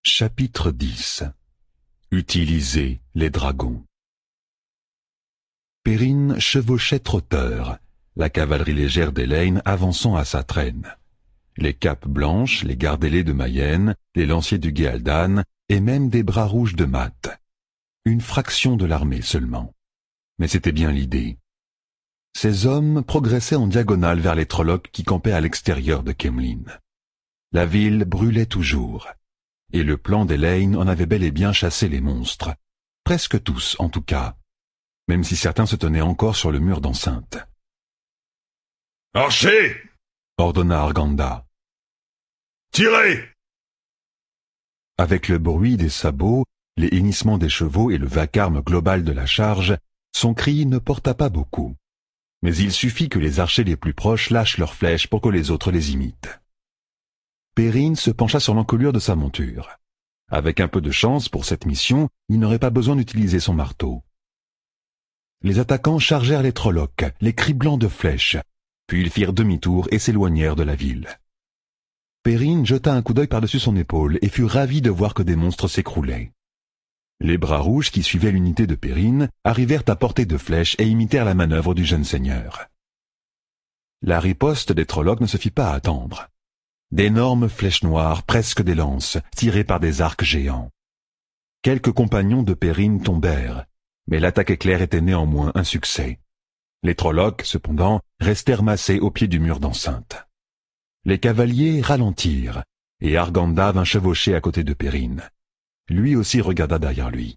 Chapitre 10. Utiliser les dragons. Perrine chevauchait trotteur, la cavalerie légère d'Elaine avançant à sa traîne. Les capes blanches, les gardes-ailés de Mayenne, les lanciers du Géaldan et même des bras rouges de Math. Une fraction de l'armée seulement. Mais c'était bien l'idée. Ces hommes progressaient en diagonale vers les Trollocs qui campaient à l'extérieur de Caemlyn. La ville brûlait toujours. Et le plan d'Elaine en avait bel et bien chassé les monstres. Presque tous, en tout cas. Même si certains se tenaient encore sur le mur d'enceinte. « Archers !» ordonna Arganda. « Tirez !» Avec le bruit des sabots, les hennissements des chevaux et le vacarme global de la charge, son cri ne porta pas beaucoup. Mais il suffit que les archers les plus proches lâchent leurs flèches pour que les autres les imitent. Perrine se pencha sur l'encolure de sa monture. Avec un peu de chance pour cette mission, il n'aurait pas besoin d'utiliser son marteau. Les attaquants chargèrent les Trollocs, les criblant de flèches, puis ils firent demi-tour et s'éloignèrent de la ville. Perrine jeta un coup d'œil par-dessus son épaule et fut ravie de voir que des monstres s'écroulaient. Les bras rouges qui suivaient l'unité de Perrine arrivèrent à portée de flèches et imitèrent la manœuvre du jeune seigneur. La riposte des Trollocs ne se fit pas attendre. D'énormes flèches noires, presque des lances, tirées par des arcs géants. Quelques compagnons de Perrine tombèrent, mais l'attaque éclair était néanmoins un succès. Les Trollocs, cependant, restèrent massés au pied du mur d'enceinte. Les cavaliers ralentirent, et Arganda vint chevaucher à côté de Perrine. Lui aussi regarda derrière lui.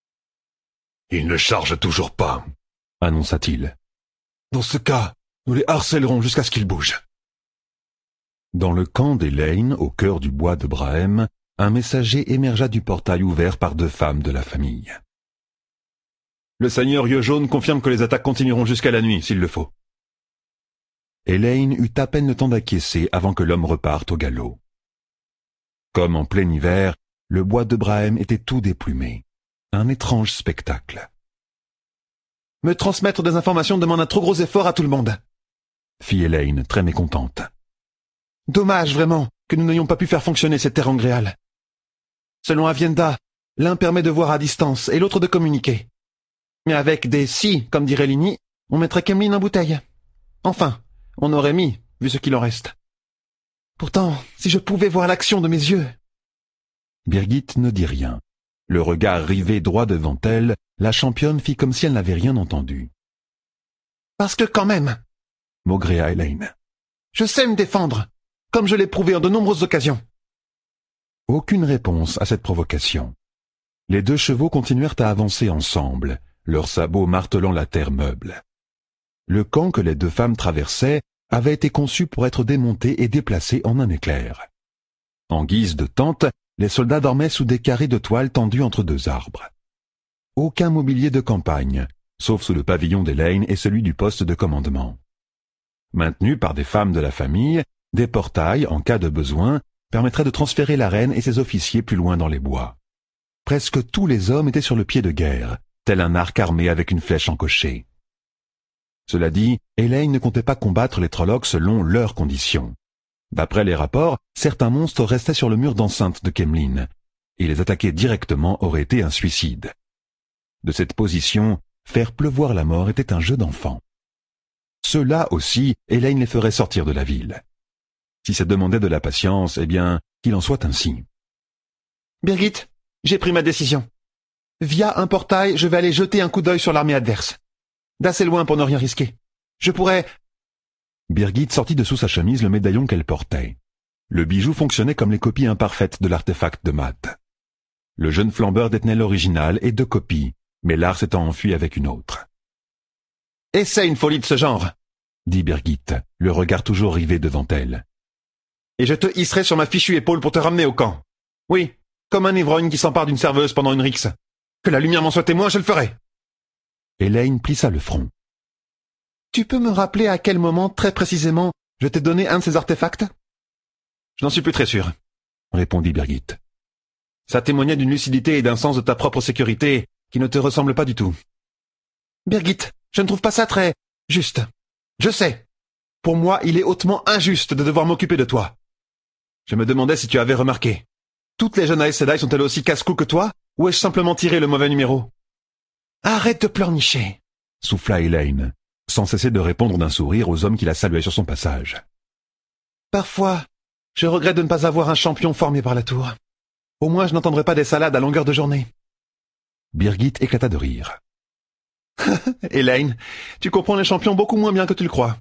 « Ils ne chargent toujours pas, » annonça-t-il. « Dans ce cas, nous les harcèlerons jusqu'à ce qu'ils bougent. » Dans le camp d'Elaine, au cœur du bois de Brahem, un messager émergea du portail ouvert par deux femmes de la famille. « Le seigneur Yeux Jaune confirme que les attaques continueront jusqu'à la nuit, s'il le faut. » Elaine eut à peine le temps d'acquiescer avant que l'homme reparte au galop. Comme en plein hiver, le bois de Brahem était tout déplumé. Un étrange spectacle. « Me transmettre des informations demande un trop gros effort à tout le monde, » fit Elaine, très mécontente. « Dommage, vraiment, que nous n'ayons pas pu faire fonctionner cette terre angréale. Selon Avienda, l'un permet de voir à distance et l'autre de communiquer. Mais avec des « si », comme dirait Ligny, on mettrait Caemlyn en bouteille. Enfin, on aurait mis, vu ce qu'il en reste. Pourtant, si je pouvais voir l'action de mes yeux... » Birgit ne dit rien. Le regard rivé droit devant elle, la championne fit comme si elle n'avait rien entendu. « Parce que quand même, » maugréa Elaine, « je sais me défendre, comme je l'ai prouvé en de nombreuses occasions. » Aucune réponse à cette provocation. Les deux chevaux continuèrent à avancer ensemble, leurs sabots martelant la terre meuble. Le camp que les deux femmes traversaient avait été conçu pour être démonté et déplacé en un éclair. En guise de tente, les soldats dormaient sous des carrés de toile tendus entre deux arbres. Aucun mobilier de campagne, sauf sous le pavillon d'Elaine et celui du poste de commandement. Maintenus par des femmes de la famille, des portails, en cas de besoin, permettraient de transférer la reine et ses officiers plus loin dans les bois. Presque tous les hommes étaient sur le pied de guerre, tel un arc armé avec une flèche encochée. Cela dit, Elaine ne comptait pas combattre les Trollocs selon leurs conditions. D'après les rapports, certains monstres restaient sur le mur d'enceinte de Caemlyn, et les attaquer directement aurait été un suicide. De cette position, faire pleuvoir la mort était un jeu d'enfant. Ceux-là aussi, Elaine les ferait sortir de la ville. Si ça demandait de la patience, eh bien, qu'il en soit ainsi. « Birgit, j'ai pris ma décision. Via un portail, je vais aller jeter un coup d'œil sur l'armée adverse. D'assez loin pour ne rien risquer. Je pourrais... » Birgit sortit de sous sa chemise le médaillon qu'elle portait. Le bijou fonctionnait comme les copies imparfaites de l'artefact de Math. Le jeune flambeur détenait l'original et deux copies, mais l'art s'étant enfui avec une autre. « Essaie une folie de ce genre, » dit Birgit, le regard toujours rivé devant elle. « Et je te hisserai sur ma fichue épaule pour te ramener au camp. Oui, comme un ivrogne qui s'empare d'une serveuse pendant une rixe. Que la lumière m'en soit témoin, je le ferai. » Elaine plissa le front. « Tu peux me rappeler à quel moment, très précisément, je t'ai donné un de ces artefacts ?»« Je n'en suis plus très sûr, » répondit Birgit. « Ça témoignait d'une lucidité et d'un sens de ta propre sécurité qui ne te ressemblent pas du tout. »« Birgit, je ne trouve pas ça très... juste. Je sais. Pour moi, il est hautement injuste de devoir m'occuper de toi. Je me demandais si tu avais remarqué. Toutes les jeunes Aes Sedai sont-elles aussi casse-cou que toi, ou ai-je simplement tiré le mauvais numéro? Arrête de pleurnicher, souffla Elaine, sans cesser de répondre d'un sourire aux hommes qui la saluaient sur son passage. Parfois, je regrette de ne pas avoir un champion formé par la tour. Au moins je n'entendrai pas des salades à longueur de journée. Birgit éclata de rire. Elaine, tu comprends les champions beaucoup moins bien que tu le crois.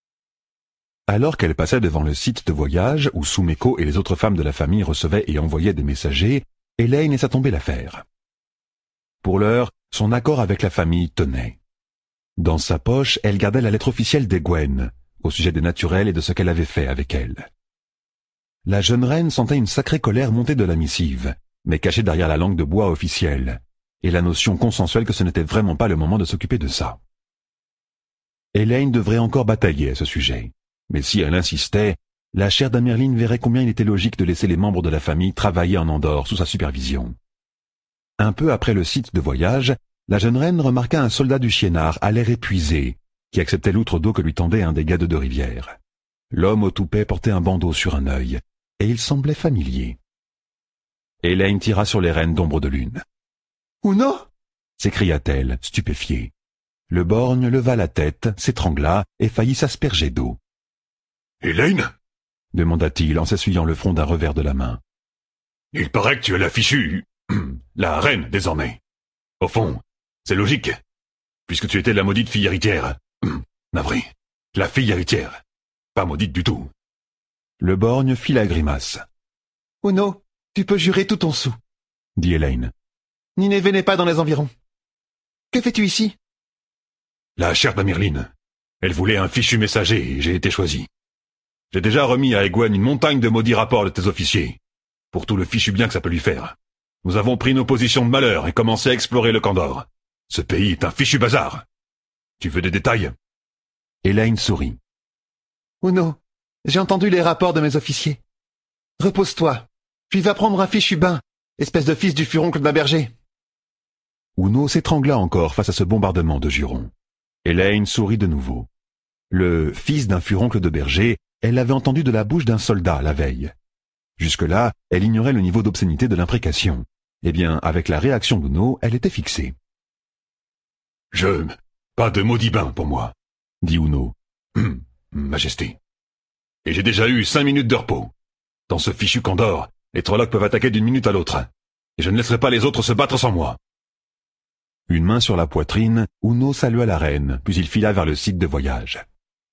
Alors qu'elle passait devant le site de voyage où Sumeko et les autres femmes de la famille recevaient et envoyaient des messagers, Elaine laissa tomber l'affaire. Pour l'heure, son accord avec la famille tenait. Dans sa poche, elle gardait la lettre officielle d'Egwene, au sujet des naturels et de ce qu'elle avait fait avec elle. La jeune reine sentait une sacrée colère monter de la missive, mais cachée derrière la langue de bois officielle, et la notion consensuelle que ce n'était vraiment pas le moment de s'occuper de ça. Elaine devrait encore batailler à ce sujet, mais si elle insistait, la chère d'Amerline verrait combien il était logique de laisser les membres de la famille travailler en Andorre sous sa supervision. Un peu après le site de voyage, la jeune reine remarqua un soldat du Chiénard à l'air épuisé, qui acceptait l'outre d'eau que lui tendait un des gades de rivière. L'homme au toupet portait un bandeau sur un œil, et il semblait familier. Elaine tira sur les rênes d'ombre de lune. « Uno » s'écria-t-elle, stupéfiée. Le borgne leva la tête, s'étrangla et faillit s'asperger d'eau. « Elaine » demanda-t-il en s'essuyant le front d'un revers de la main. « Il paraît que tu es la fichue... la reine, désormais. Au fond, c'est logique, puisque tu étais la maudite fille héritière. Navré, la fille héritière. Pas maudite du tout. » Le borgne fit la grimace. « Uno, tu peux jurer tout ton sou, » dit Elaine. « Nineveh n'est pas dans les environs. Que fais-tu ici ?»« La chère d'Amerline. Elle voulait un fichu messager et j'ai été choisi. J'ai déjà remis à Egwene une montagne de maudits rapports de tes officiers, pour tout le fichu bien que ça peut lui faire. Nous avons pris nos positions de malheur et commencé à explorer le Kandor. Ce pays est un fichu bazar. Tu veux des détails ?» Elaine sourit. « Uno, j'ai entendu les rapports de mes officiers. Repose-toi, puis va prendre un fichu bain, espèce de fils du furoncle d'un berger. » Uno s'étrangla encore face à ce bombardement de jurons. Elaine sourit de nouveau. Le fils d'un furoncle de berger, elle l'avait entendu de la bouche d'un soldat la veille. Jusque-là, elle ignorait le niveau d'obscénité de l'imprécation. Eh bien, avec la réaction d'Uno, elle était fixée. « Pas de maudit bain pour moi, » dit Uno. « Majesté. Et j'ai déjà eu 5 minutes de repos. Dans ce fichu Kandor, les Trollocs peuvent attaquer d'une minute à l'autre. Et je ne laisserai pas les autres se battre sans moi. » Une main sur la poitrine, Uno salua la reine, puis il fila vers le site de voyage.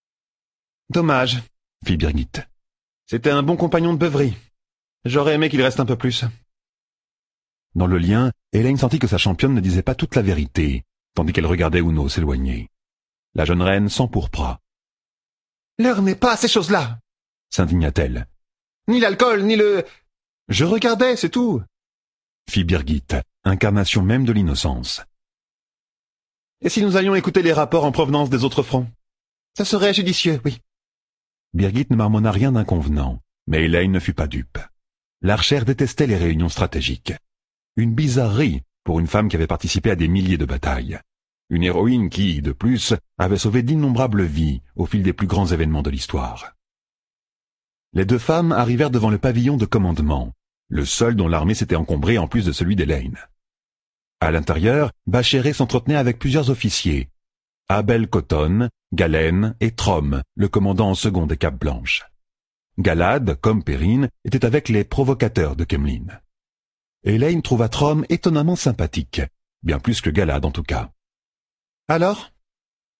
« Dommage, » fit Birgit. « C'était un bon compagnon de beuverie. J'aurais aimé qu'il reste un peu plus. » Dans le lien, Elaine sentit que sa championne ne disait pas toute la vérité, tandis qu'elle regardait Uno s'éloigner. La jeune reine s'empourpra. « L'heure n'est pas à ces choses-là » s'indigna-t-elle. « Ni l'alcool, ni le... Je regardais, c'est tout » fit Birgit, incarnation même de l'innocence. « Et si nous allions écouter les rapports en provenance des autres fronts? Ça serait judicieux, oui. » Birgit ne marmonna rien d'inconvenant, mais Elaine ne fut pas dupe. L'archère détestait les réunions stratégiques. Une bizarrerie pour une femme qui avait participé à des milliers de batailles. Une héroïne qui, de plus, avait sauvé d'innombrables vies au fil des plus grands événements de l'histoire. Les deux femmes arrivèrent devant le pavillon de commandement, le seul dont l'armée s'était encombrée en plus de celui d'Elaine. À l'intérieur, Bachéré s'entretenait avec plusieurs officiers, Abel Cotton, Galen et Trom, le commandant en second des Capes Blanches. Galad, comme Perrine, était avec les provocateurs de Kemlin. Elaine trouva Trom étonnamment sympathique, bien plus que Galad en tout cas. « Alors ?» ?»« Majesté, »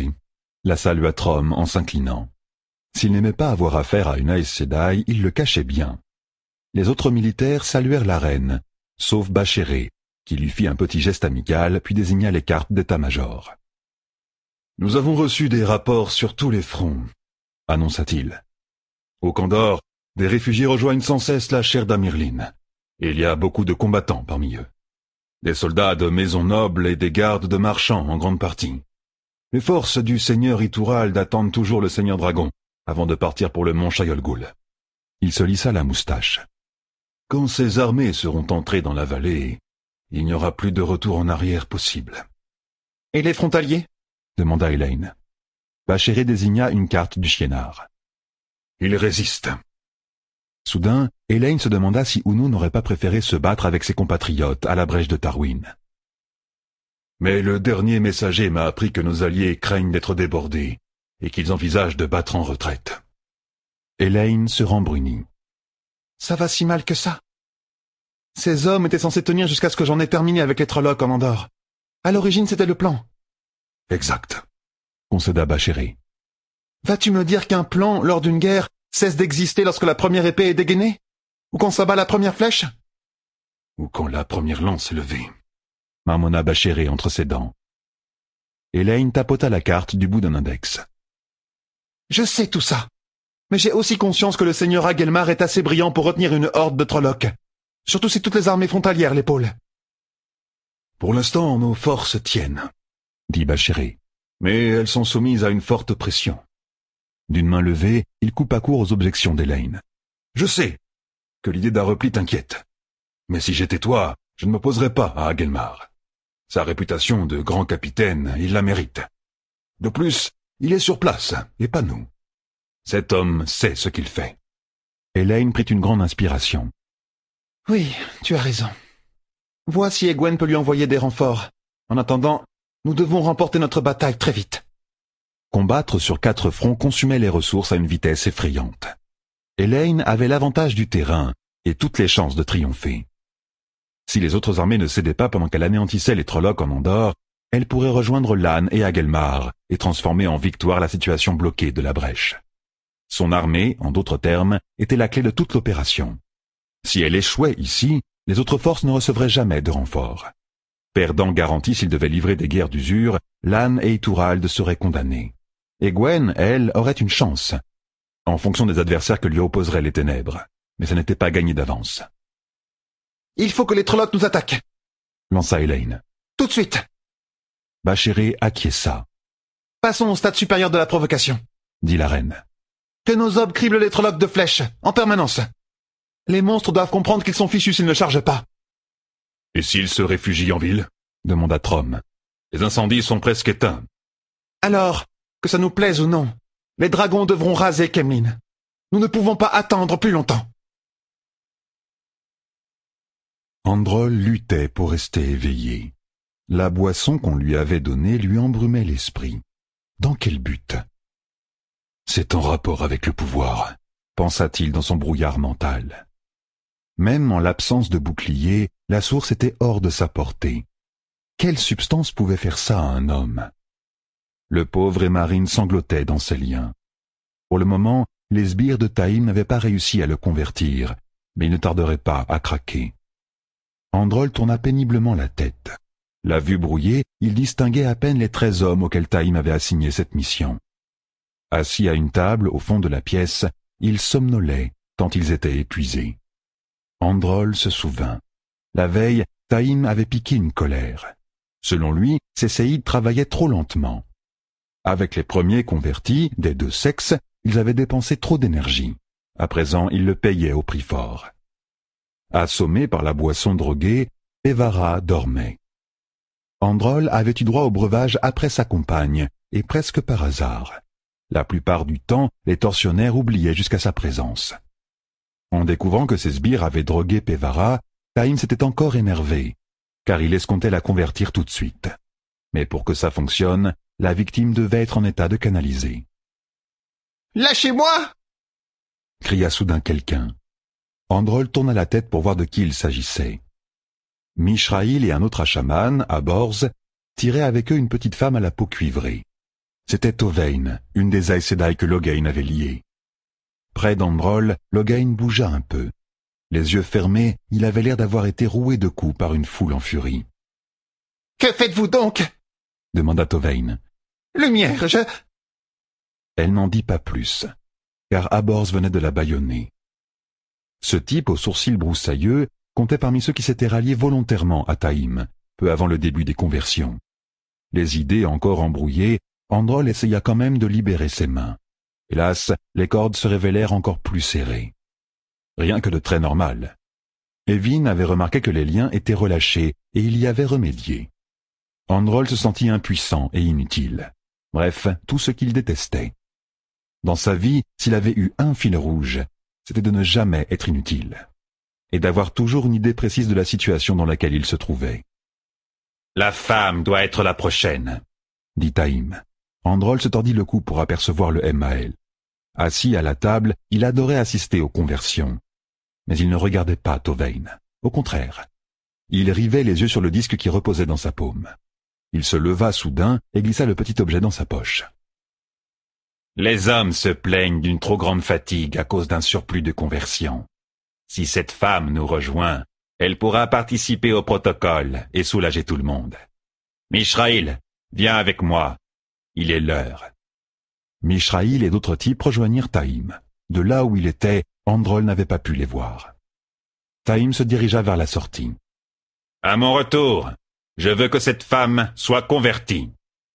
la salua Trom en s'inclinant. S'il n'aimait pas avoir affaire à une Aes Sedai, il le cachait bien. Les autres militaires saluèrent la reine, sauf Bachéré, qui lui fit un petit geste amical puis désigna les cartes d'état-major. « Nous avons reçu des rapports sur tous les fronts, » annonça-t-il. « Au Kandor, des réfugiés rejoignent sans cesse la chaire d'Amerline, et il y a beaucoup de combattants parmi eux. Des soldats de maisons nobles et des gardes de marchands en grande partie. Les forces du seigneur Iturald attendent toujours le seigneur Dragon, avant de partir pour le mont Shayol-Ghul. » Il se lissa la moustache. « Quand ces armées seront entrées dans la vallée, il n'y aura plus de retour en arrière possible. »« Et les frontaliers ?» demanda Elaine. Bachéré désigna une carte du Chiénard. « Ils résistent. » Soudain, Elaine se demanda si Uno n'aurait pas préféré se battre avec ses compatriotes à la brèche de Tarwin. Mais le dernier messager m'a appris que nos alliés craignent d'être débordés et qu'ils envisagent de battre en retraite. Elaine se rembrunit. Ça va si mal que ça? Ces hommes étaient censés tenir jusqu'à ce que j'en ai terminé avec les Trollocs en Andorre. À l'origine, c'était le plan. Exact, concéda Bachéré. Vas-tu me dire qu'un plan, lors d'une guerre, cesse d'exister lorsque la première épée est dégainée? Ou qu'on s'abat la première flèche? ou quand la première lance est levée. Marmonna Bachéré entre ses dents. Elaine tapota la carte du bout d'un index. Je sais tout ça. Mais j'ai aussi conscience que le seigneur Agelmar est assez brillant pour retenir une horde de Trollocs. Surtout si toutes les armées frontalières l'épaulent. Pour l'instant, nos forces tiennent, dit Bachéré. mais elles sont soumises à une forte pression. D'une main levée, il coupa court aux objections d'Elaine. Je sais que l'idée d'un repli t'inquiète. Mais si j'étais toi, je ne m'opposerais pas à Agelmar. Sa réputation de grand capitaine, il la mérite. De plus, il est sur place, et pas nous. Cet homme sait ce qu'il fait. Elaine prit une grande inspiration. Oui, tu as raison. Vois si Egwene peut lui envoyer des renforts. En attendant, nous devons remporter notre bataille très vite. Combattre sur 4 fronts consumait les ressources à une vitesse effrayante. Elaine avait l'avantage du terrain et toutes les chances de triompher. Si les autres armées ne cédaient pas pendant qu'elle anéantissait les Trollocs en Andorre, elle pourrait rejoindre Lann et Agelmar et transformer en victoire la situation bloquée de la brèche. Son armée, en d'autres termes, était la clé de toute l'opération. Si elle échouait ici, les autres forces ne recevraient jamais de renfort. Perdant garantie s'il devait livrer des guerres d'usure, Lann et Ituralde seraient condamnés. Egwene, elle, aurait une chance, en fonction des adversaires que lui opposeraient les ténèbres. Mais ça n'était pas gagné d'avance. « Il faut que les Trollocs nous attaquent !» lança Elaine. « Tout de suite !» Bachéré acquiesça. « Passons au stade supérieur de la provocation !» dit la reine. « Que nos hommes criblent les Trollocs de flèches, en permanence. Les monstres doivent comprendre qu'ils sont fichus s'ils ne chargent pas. » « Et s'ils se réfugient en ville ?» demanda Trom. « Les incendies sont presque éteints. » « Alors, que ça nous plaise ou non, les dragons devront raser Kemlin. Nous ne pouvons pas attendre plus longtemps. » Androl luttait pour rester éveillé. La boisson qu'on lui avait donnée lui embrumait l'esprit. Dans quel but? C'est en rapport avec le pouvoir, pensa-t-il dans son brouillard mental. Même en l'absence de bouclier, la source était hors de sa portée. Quelle substance pouvait faire ça à un homme? Le pauvre Émarine sanglotait dans ses liens. Pour le moment, les sbires de Taïm n'avaient pas réussi à le convertir, mais il ne tarderait pas à craquer. Androl tourna péniblement la tête. La vue brouillée, il distinguait à peine les 13 hommes auxquels Taïm avait assigné cette mission. Assis à une table au fond de la pièce, ils somnolaient, tant ils étaient épuisés. Androl se souvint. La veille, Taïm avait piqué une colère. Selon lui, ses séides travaillaient trop lentement. Avec les premiers convertis, des 2 sexes, ils avaient dépensé trop d'énergie. À présent, ils le payaient au prix fort. Assommé par la boisson droguée, Pévara dormait. Androl avait eu droit au breuvage après sa compagne, et presque par hasard. La plupart du temps, les tortionnaires oubliaient jusqu'à sa présence. En découvrant que ses sbires avaient drogué Pévara, Taïm s'était encore énervé, car il escomptait la convertir tout de suite. Mais pour que ça fonctionne, la victime devait être en état de canaliser. « Lâchez-moi !» cria soudain quelqu'un. Androl tourna la tête pour voir de qui il s'agissait. Mishraïl et un autre achaman, à Borz, tiraient avec eux une petite femme à la peau cuivrée. C'était Owain, une des Aes Sedai que Logain avait liées. Près d'Androl, Logain bougea un peu. Les yeux fermés, il avait l'air d'avoir été roué de coups par une foule en furie. « Que faites-vous donc ?» demanda Owain. « Lumière, je... » Elle n'en dit pas plus, car Aborz venait de la bâillonner. Ce type aux sourcils broussailleux comptait parmi ceux qui s'étaient ralliés volontairement à Taïm, peu avant le début des conversions. Les idées encore embrouillées, Androl essaya quand même de libérer ses mains. Hélas, les cordes se révélèrent encore plus serrées. Rien que de très normal. Evin avait remarqué que les liens étaient relâchés et il y avait remédié. Androl se sentit impuissant et inutile. Bref, tout ce qu'il détestait. Dans sa vie, s'il avait eu un fil rouge, c'était de ne jamais être inutile, et d'avoir toujours une idée précise de la situation dans laquelle il se trouvait. « La femme doit être la prochaine, » dit Taïm. Androl se tordit le cou pour apercevoir le Emmaël. Assis à la table, il adorait assister aux conversions. Mais il ne regardait pas Tovein. Au contraire. Il rivait les yeux sur le disque qui reposait dans sa paume. Il se leva soudain et glissa le petit objet dans sa poche. « Les hommes se plaignent d'une trop grande fatigue à cause d'un surplus de conversion. Si cette femme nous rejoint, elle pourra participer au protocole et soulager tout le monde. Mishraïl, viens avec moi. Il est l'heure. » Mishraïl et d'autres types rejoignirent Taïm. De là où il était, Androl n'avait pas pu les voir. Taïm se dirigea vers la sortie. « À mon retour, je veux que cette femme soit convertie. »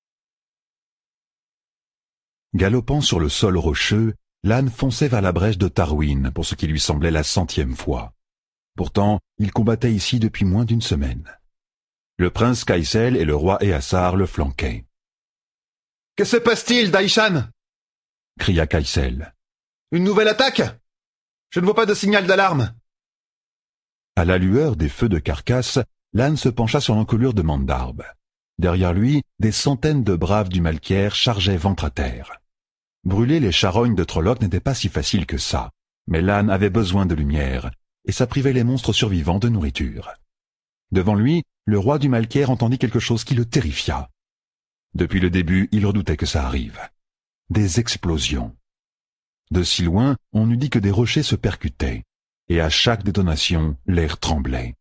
Galopant sur le sol rocheux, l'âne fonçait vers la brèche de Tarwin pour ce qui lui semblait la 100e fois. Pourtant, il combattait ici depuis moins d'une semaine. Le prince Kaysel et le roi Eassar le flanquaient. « Que se passe-t-il, Daishan » cria Kaysel. « Une nouvelle attaque ? Je ne vois pas de signal d'alarme. » À la lueur des feux de Carcasse, l'âne se pencha sur l'encolure de Mandarbe. Derrière lui, des centaines de braves du Malkier chargeaient ventre à terre. Brûler les charognes de Trolloc n'était pas si facile que ça, mais l'âne avait besoin de lumière, et ça privait les monstres survivants de nourriture. Devant lui, le roi du Malkier entendit quelque chose qui le terrifia. Depuis le début, il redoutait que ça arrive. Des explosions. De si loin, on eût dit que des rochers se percutaient, et à chaque détonation, l'air tremblait.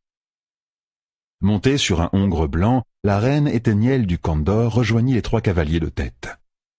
Montée sur un hongre blanc, la reine Éthénielle du Kandor rejoignit les 3 cavaliers de tête.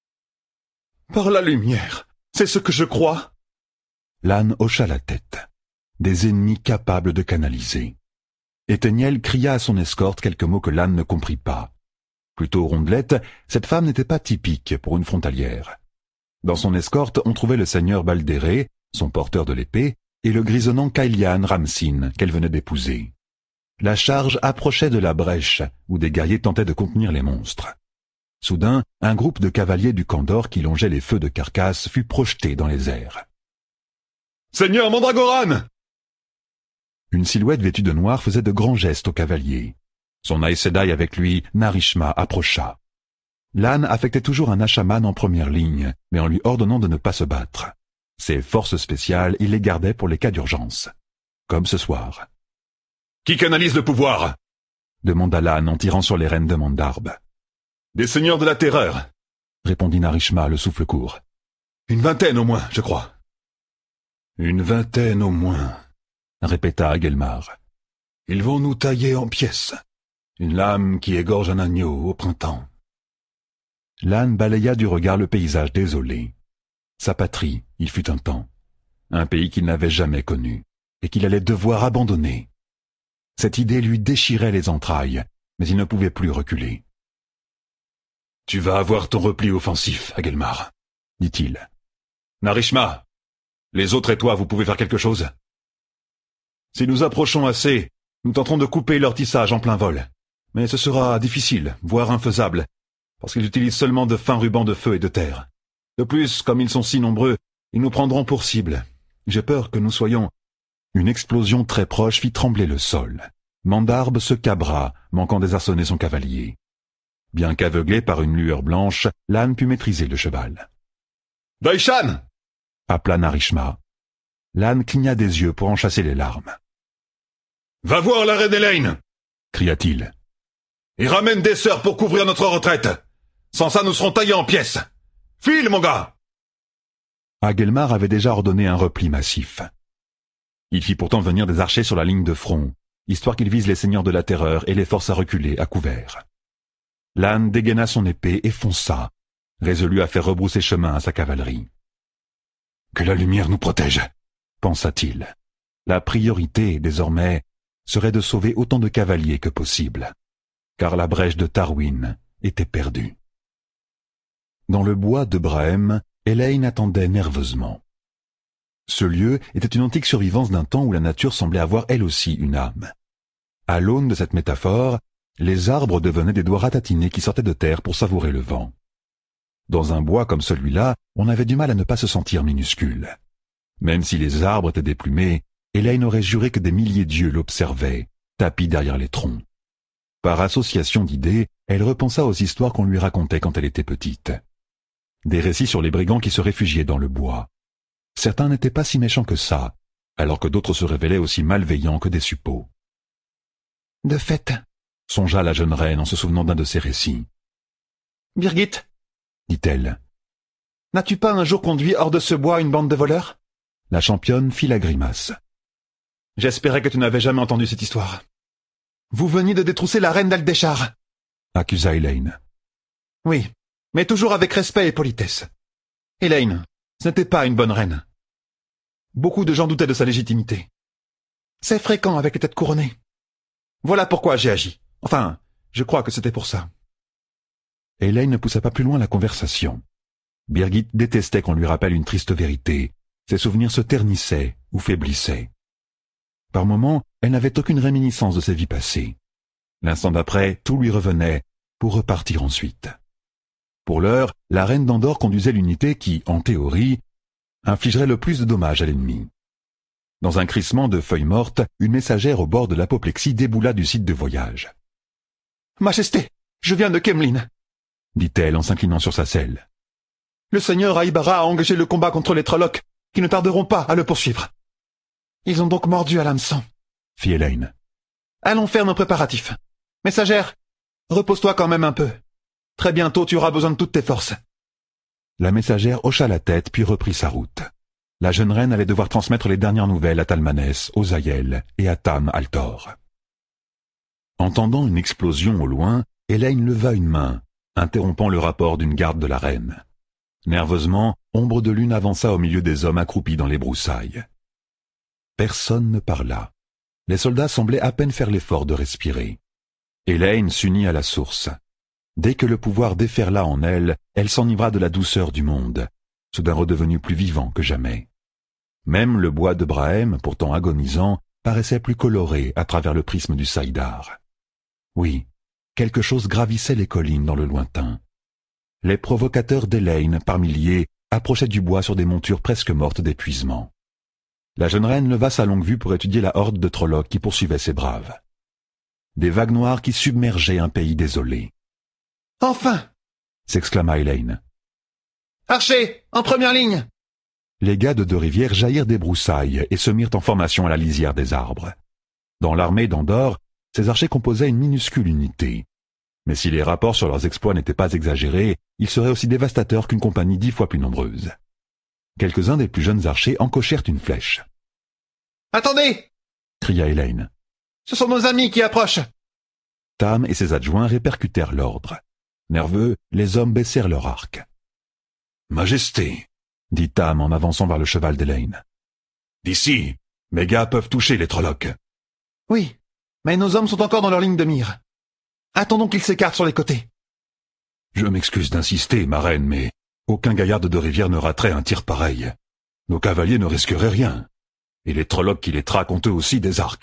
« Par la lumière, c'est ce que je crois. » L'âne hocha la tête. Des ennemis capables de canaliser. Éthéniel cria à son escorte quelques mots que l'âne ne comprit pas. Plutôt rondelette, cette femme n'était pas typique pour une frontalière. Dans son escorte, on trouvait le seigneur Baldéré, son porteur de l'épée, et le grisonnant Kailian Ramsin qu'elle venait d'épouser. La charge approchait de la brèche, où des guerriers tentaient de contenir les monstres. Soudain, un groupe de cavaliers du Kandor qui longeait les feux de Carcasse fut projeté dans les airs. « Seigneur Mandragoran !» Une silhouette vêtue de noir faisait de grands gestes aux cavaliers. Son Aes Sedai avec lui, Narishma, approcha. L'âne affectait toujours un Ashaman en première ligne, mais en lui ordonnant de ne pas se battre. Ses forces spéciales, il les gardait pour les cas d'urgence. Comme ce soir. « Qui canalise le pouvoir ?» demanda l'âne en tirant sur les rênes de Mandarbe. « Des seigneurs de la terreur » répondit Narishma, le souffle court. « 20 au moins, je crois. »« 20 au moins, » répéta Agelmar. « Ils vont nous tailler en pièces. Une lame qui égorge un agneau au printemps. » L'âne balaya du regard le paysage désolé. Sa patrie, il fut un temps. Un pays qu'il n'avait jamais connu, et qu'il allait devoir abandonner. Cette idée lui déchirait les entrailles, mais il ne pouvait plus reculer. « Tu vas avoir ton repli offensif, Agelmar, » dit-il. « Narishma, les autres et toi, vous pouvez faire quelque chose ? Si nous approchons assez, nous tenterons de couper leur tissage en plein vol. Mais ce sera difficile, voire infaisable, parce qu'ils utilisent seulement de fins rubans de feu et de terre. De plus, comme ils sont si nombreux, ils nous prendront pour cible. J'ai peur que nous soyons... » Une explosion très proche fit trembler le sol. Mandarbe se cabra, manquant désarçonner son cavalier. Bien qu'aveuglé par une lueur blanche, l'âne put maîtriser le cheval. « Daishan !» appela Narishma. L'âne cligna des yeux pour en chasser les larmes. « Va voir la reine Elaine !» cria-t-il. « Et ramène des sœurs pour couvrir notre retraite. Sans ça, nous serons taillés en pièces. File, mon gars !» Agelmar avait déjà ordonné un repli massif. Il fit pourtant venir des archers sur la ligne de front, histoire qu'ils visent les seigneurs de la terreur et les forces à reculer à couvert. L'âne dégaina son épée et fonça, résolu à faire rebrousser chemin à sa cavalerie. « Que la lumière nous protège !» pensa-t-il. La priorité, désormais, serait de sauver autant de cavaliers que possible, car la brèche de Tarwin était perdue. Dans le bois de Brahem, Elaine attendait nerveusement. Ce lieu était une antique survivance d'un temps où la nature semblait avoir elle aussi une âme. À l'aune de cette métaphore, les arbres devenaient des doigts ratatinés qui sortaient de terre pour savourer le vent. Dans un bois comme celui-là, on avait du mal à ne pas se sentir minuscule. Même si les arbres étaient déplumés, Elaine aurait juré que des milliers d'yeux l'observaient, tapis derrière les troncs. Par association d'idées, elle repensa aux histoires qu'on lui racontait quand elle était petite. Des récits sur les brigands qui se réfugiaient dans le bois. Certains n'étaient pas si méchants que ça, alors que d'autres se révélaient aussi malveillants que des suppôts. De fait, Songea la jeune reine en se souvenant d'un de ces récits. Birgit, Dit-elle. n'as-tu pas un jour conduit hors de ce bois une bande de voleurs? La championne fit la grimace. J'espérais que tu n'avais jamais entendu cette histoire. Vous veniez de détrousser la reine d'Aldéchar. Accusa Elaine. Oui, mais toujours avec respect et politesse. Elaine, ce n'était pas une bonne reine. Beaucoup de gens doutaient de sa légitimité. C'est fréquent avec les têtes couronnées. Voilà pourquoi j'ai agi. Enfin, je crois que c'était pour ça. Elaine ne poussa pas plus loin la conversation. Birgit détestait qu'on lui rappelle une triste vérité. Ses souvenirs se ternissaient ou faiblissaient. Par moments, elle n'avait aucune réminiscence de ses vies passées. L'instant d'après, tout lui revenait, pour repartir ensuite. Pour l'heure, la reine d'Andorre conduisait l'unité qui, en théorie, infligerait le plus de dommages à l'ennemi. Dans un crissement de feuilles mortes, une messagère au bord de l'apoplexie déboula du site de voyage. « Majesté, je viens de Kemlin !» dit-elle en s'inclinant sur sa selle. « Le seigneur Aïbara a engagé le combat contre les Trollocs, qui ne tarderont pas à le poursuivre. Ils ont donc mordu à l'hameçon. » fit Elaine. « Allons faire nos préparatifs. Messagère, repose-toi quand même un peu. Très bientôt tu auras besoin de toutes tes forces. » La messagère hocha la tête puis reprit sa route. La jeune reine allait devoir transmettre les dernières nouvelles à Talmanès, aux Aïel et à Tam Altor. Entendant une explosion au loin, Elaine leva une main, interrompant le rapport d'une garde de la reine. Nerveusement, Ombre de Lune avança au milieu des hommes accroupis dans les broussailles. Personne ne parla. Les soldats semblaient à peine faire l'effort de respirer. Elaine s'unit à la source. Dès que le pouvoir déferla en elle, elle s'enivra de la douceur du monde, soudain redevenu plus vivant que jamais. Même le bois de Brahem, pourtant agonisant, paraissait plus coloré à travers le prisme du saïdar. Oui, quelque chose gravissait les collines dans le lointain. Les provocateurs d'Elaine, par milliers, approchaient du bois sur des montures presque mortes d'épuisement. La jeune reine leva sa longue vue pour étudier la horde de Trollocs qui poursuivait ses braves. Des vagues noires qui submergeaient un pays désolé. « Enfin !» s'exclama Elaine. « Archers, en première ligne !» Les gars de Deux-Rivières jaillirent des broussailles et se mirent en formation à la lisière des arbres. Dans l'armée d'Andorre, ces archers composaient une minuscule unité. Mais si les rapports sur leurs exploits n'étaient pas exagérés, ils seraient aussi dévastateurs qu'une compagnie 10 fois plus nombreuse. Quelques-uns des plus jeunes archers encochèrent une flèche. « Attendez !» cria Elaine. « Ce sont nos amis qui approchent !» Tam et ses adjoints répercutèrent l'ordre. Nerveux, les hommes baissèrent leurs arcs. « Majesté !» dit Tam en avançant vers le cheval d'Elaine. « D'ici, mes gars peuvent toucher les Trollocs. »« Oui, mais nos hommes sont encore dans leur ligne de mire. Attendons qu'ils s'écartent sur les côtés. » Je m'excuse d'insister, ma reine, mais aucun gaillard de Deux-Rivières ne raterait un tir pareil. Nos cavaliers ne risqueraient rien. Et les Trollocs qui les traquent ont eux aussi des arcs. »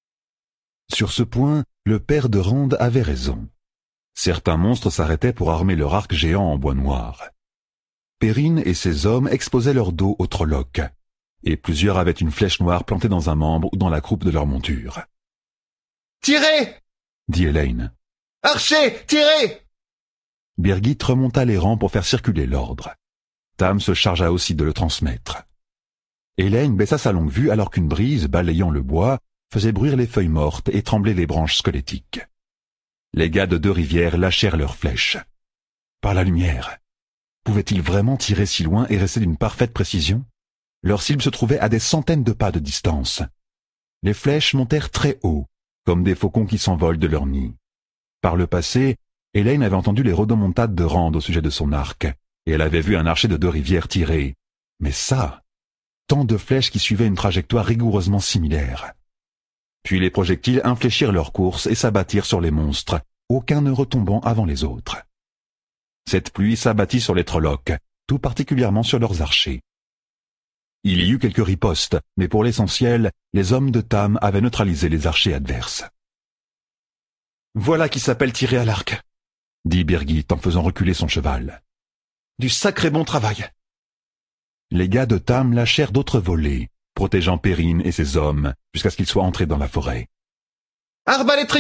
Sur ce point, le père de Rande avait raison. Certains monstres s'arrêtaient pour armer leur arc géant en bois noir. Perrine et ses hommes exposaient leur dos aux Trollocs, et plusieurs avaient une flèche noire plantée dans un membre ou dans la croupe de leur monture. « Tirez !» dit Elaine. « Archers, tirez !» Birgit remonta les rangs pour faire circuler l'ordre. Tam se chargea aussi de le transmettre. Elaine baissa sa longue vue alors qu'une brise, balayant le bois, faisait bruire les feuilles mortes et trembler les branches squelettiques. Les gars de Deux-Rivières lâchèrent leurs flèches. Par la lumière, pouvaient-ils vraiment tirer si loin et rester d'une parfaite précision? Leur cible se trouvait à des centaines de pas de distance. Les flèches montèrent très haut, comme des faucons qui s'envolent de leur nid. Par le passé, Elaine avait entendu les rodomontades de Rande au sujet de son arc, et elle avait vu un archer de Deux-Rivières tirer. Mais ça, tant de flèches qui suivaient une trajectoire rigoureusement similaire. Puis les projectiles infléchirent leur course et s'abattirent sur les monstres, aucun ne retombant avant les autres. Cette pluie s'abattit sur les Trollocs, tout particulièrement sur leurs archers. Il y eut quelques ripostes, mais pour l'essentiel, les hommes de Tam avaient neutralisé les archers adverses. « Voilà qui s'appelle tirer à l'arc !» dit Birgit en faisant reculer son cheval. « Du sacré bon travail ! les gars de Tam lâchèrent d'autres volées, protégeant Perrine et ses hommes jusqu'à ce qu'ils soient entrés dans la forêt. « Arbalétrier !»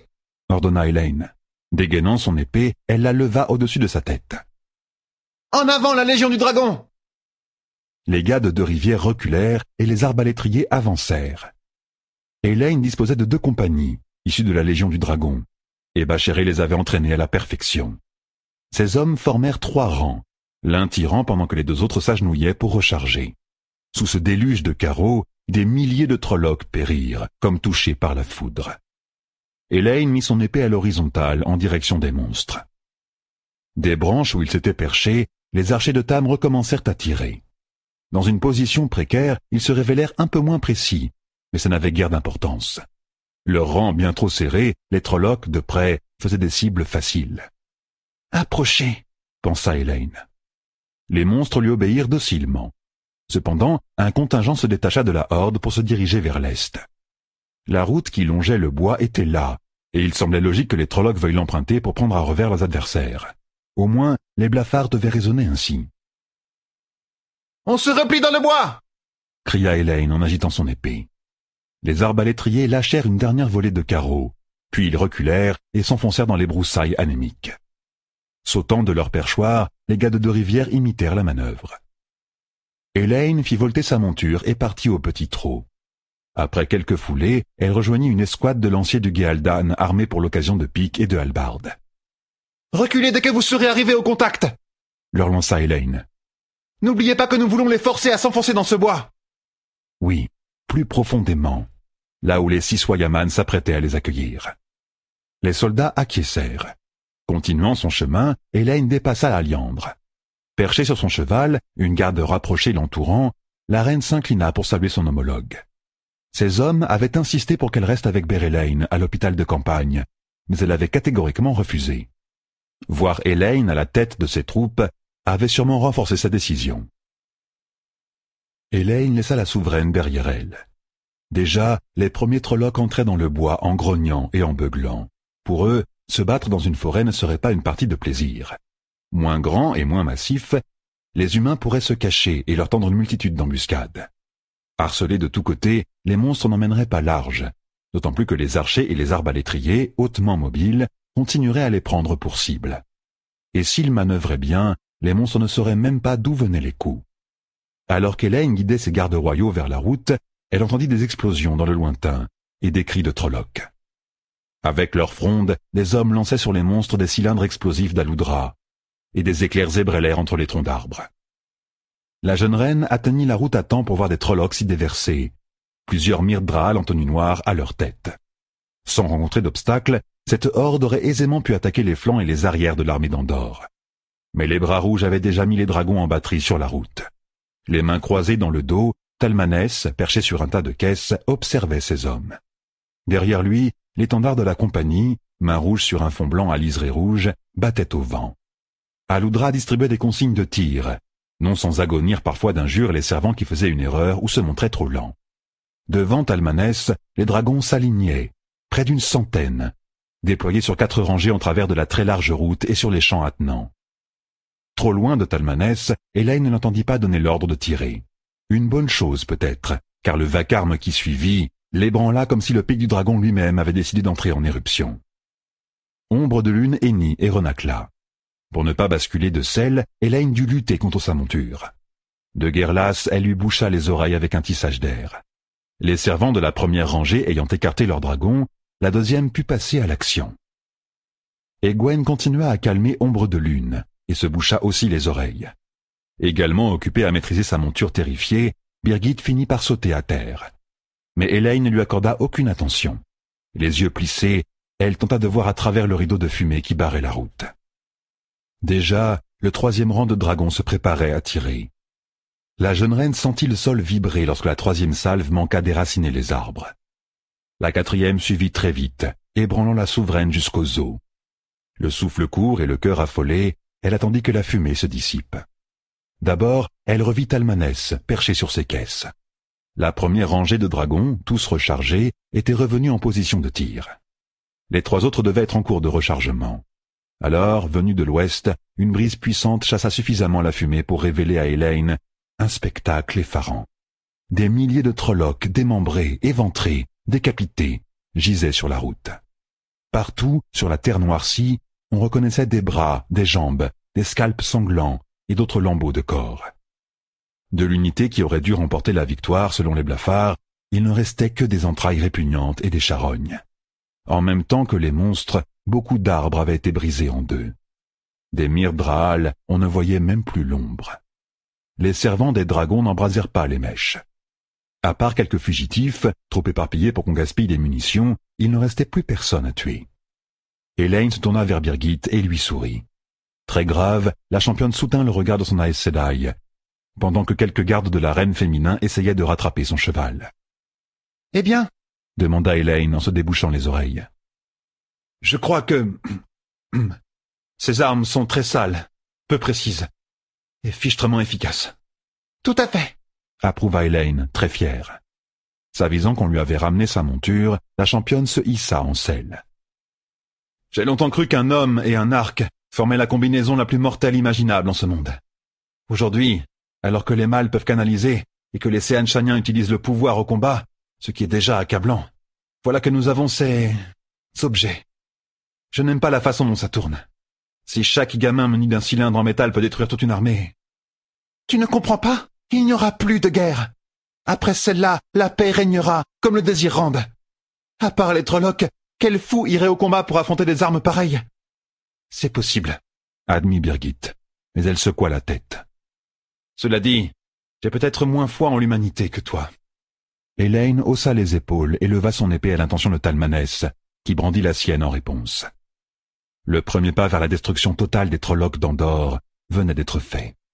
ordonna Elaine. Dégainant son épée, elle la leva au-dessus de sa tête. « En avant la Légion du Dragon !» Les gars de Deux-Rivières reculèrent et les arbalétriers avancèrent. Elaine disposait de 2 compagnies, issues de la Légion du Dragon, et Bachéré les avait entraînés à la perfection. Ces hommes formèrent 3 rangs, l'un tirant pendant que les 2 autres s'agenouillaient pour recharger. Sous ce déluge de carreaux, des milliers de Trollocs périrent, comme touchés par la foudre. Elaine mit son épée à l'horizontale en direction des monstres. Des branches où ils s'étaient perchés, les archers de Tam recommencèrent à tirer. Dans une position précaire, ils se révélèrent un peu moins précis, mais ça n'avait guère d'importance. Leur rang bien trop serré, les Trollocs, de près, faisaient des cibles faciles. « Approchez !» pensa Elaine. Les monstres lui obéirent docilement. Cependant, un contingent se détacha de la horde pour se diriger vers l'est. La route qui longeait le bois était là, et il semblait logique que les Trollocs veuillent l'emprunter pour prendre à revers leurs adversaires. Au moins, les blafards devaient raisonner ainsi. « On se replie dans le bois !» cria Elaine en agitant son épée. Les arbalétriers lâchèrent une dernière volée de carreaux, puis ils reculèrent et s'enfoncèrent dans les broussailles anémiques. Sautant de leur perchoir, les gars de Deux-Rivières imitèrent la manœuvre. Elaine fit volter sa monture et partit au petit trot. Après quelques foulées, elle rejoignit une escouade de lanciers du Géaldan armés pour l'occasion de piques et de hallebardes. « Reculez dès que vous serez arrivés au contact !» leur lança Elaine. « N'oubliez pas que nous voulons les forcer à s'enfoncer dans ce bois !» Oui, plus profondément, là où les 6 Wayamans s'apprêtaient à les accueillir. Les soldats acquiescèrent. Continuant son chemin, Elaine dépassa la liandre. Perchée sur son cheval, une garde rapprochée l'entourant, la reine s'inclina pour saluer son homologue. Ses hommes avaient insisté pour qu'elle reste avec Bérélaine à l'hôpital de campagne, mais elle avait catégoriquement refusé. Voir Elaine à la tête de ses troupes avait sûrement renforcé sa décision. Elaine laissa la souveraine derrière elle. Déjà, les premiers Trollocs entraient dans le bois en grognant et en beuglant. Pour eux, se battre dans une forêt ne serait pas une partie de plaisir. Moins grands et moins massifs, les humains pourraient se cacher et leur tendre une multitude d'embuscades. Harcelés de tous côtés, les monstres n'emmèneraient pas large, d'autant plus que les archers et les arbalétriers, hautement mobiles, continueraient à les prendre pour cible. Et s'ils manœuvraient bien, les monstres ne sauraient même pas d'où venaient les coups. Alors qu'Elaine guidait ses gardes royaux vers la route, elle entendit des explosions dans le lointain et des cris de Trollocs. Avec leurs frondes, les hommes lançaient sur les monstres des cylindres explosifs d'Aloudra, et des éclairs ébrélèrent entre les troncs d'arbres. La jeune reine atteignit la route à temps pour voir des Trollocs s'y déverser, plusieurs Myrddraal en tenue noire à leur tête. Sans rencontrer d'obstacles, cette horde aurait aisément pu attaquer les flancs et les arrières de l'armée d'Andorre. Mais les bras rouges avaient déjà mis les dragons en batterie sur la route. Les mains croisées dans le dos, Talmanès, perché sur un tas de caisses, observait ces hommes. Derrière lui, l'étendard de la compagnie, main rouge sur un fond blanc à liseré rouge, battait au vent. Aloudra distribuait des consignes de tir, non sans agonir parfois d'injures les servants qui faisaient une erreur ou se montraient trop lents. Devant Talmanès, les dragons s'alignaient, près d'une centaine, déployés sur 4 rangées en travers de la très large route et sur les champs attenants. Trop loin de Talmanès, Elaine ne l'entendit pas donner l'ordre de tirer. Une bonne chose peut-être, car le vacarme qui suivit l'ébranla comme si le pic du dragon lui-même avait décidé d'entrer en éruption. Ombre de lune hennit et renacla. Pour ne pas basculer de selle, Elaine dut lutter contre sa monture. De guerre lasse, elle lui boucha les oreilles avec un tissage d'air. Les servants de la première rangée ayant écarté leur dragon, la deuxième put passer à l'action. Egwene continua à calmer Ombre de lune, et se boucha aussi les oreilles. Également occupée à maîtriser sa monture terrifiée, Birgit finit par sauter à terre. Mais Elaine ne lui accorda aucune attention. Les yeux plissés, elle tenta de voir à travers le rideau de fumée qui barrait la route. Déjà, le 3e rang de dragons se préparait à tirer. La jeune reine sentit le sol vibrer lorsque la 3e salve manqua déraciner les arbres. La 4e suivit très vite, ébranlant la souveraine jusqu'aux os. Le souffle court et le cœur affolé, elle attendit que la fumée se dissipe. D'abord, elle revit Talmanès, perché sur ses caisses. La première rangée de dragons, tous rechargés, était revenue en position de tir. Les 3 autres devaient être en cours de rechargement. Alors, venue de l'ouest, une brise puissante chassa suffisamment la fumée pour révéler à Elaine Un spectacle effarant. Des milliers de trollocs démembrés, éventrés, décapités, gisaient sur la route. Partout, sur la terre noircie, on reconnaissait des bras, des jambes, des scalps sanglants et d'autres lambeaux de corps. De l'unité qui aurait dû remporter la victoire selon les blafards, il ne restait que des entrailles répugnantes et des charognes. En même temps que les monstres, beaucoup d'arbres avaient été brisés en deux. Des myrdraals, on ne voyait même plus l'ombre. Les servants des dragons n'embrasèrent pas les mèches. À part quelques fugitifs, trop éparpillés pour qu'on gaspille des munitions, il ne restait plus personne à tuer. Elaine se tourna vers Birgit et lui sourit. Très grave, la championne soutint le regard de son Aes Sedai, pendant que quelques gardes de la reine féminin essayaient de rattraper son cheval. « Eh bien ?» demanda Elaine en se débouchant les oreilles. « Je crois que... ces armes sont très sales, peu précises, et fichtrement efficaces. »« Tout à fait !» approuva Elaine, très fière. S'avisant qu'on lui avait ramené sa monture, la championne se hissa en selle. « J'ai longtemps cru qu'un homme et un arc formaient la combinaison la plus mortelle imaginable en ce monde. Aujourd'hui, alors que les mâles peuvent canaliser et que les Seanshaniens utilisent le pouvoir au combat, ce qui est déjà accablant, voilà que nous avons ces objets. Je n'aime pas la façon dont ça tourne. Si chaque gamin muni d'un cylindre en métal peut détruire toute une armée... »« Tu ne comprends pas ? Il n'y aura plus de guerre. Après celle-là, la paix régnera, comme le désir rende. À part les trollocs, quel fou irait au combat pour affronter des armes pareilles ? C'est possible, admit Birgit, mais elle secoua la tête. Cela dit, j'ai peut-être moins foi en l'humanité que toi. Elaine haussa les épaules et leva son épée à l'intention de Talmanès, qui brandit la sienne en réponse. Le premier pas vers la destruction totale des trollocs d'Andorre venait d'être fait.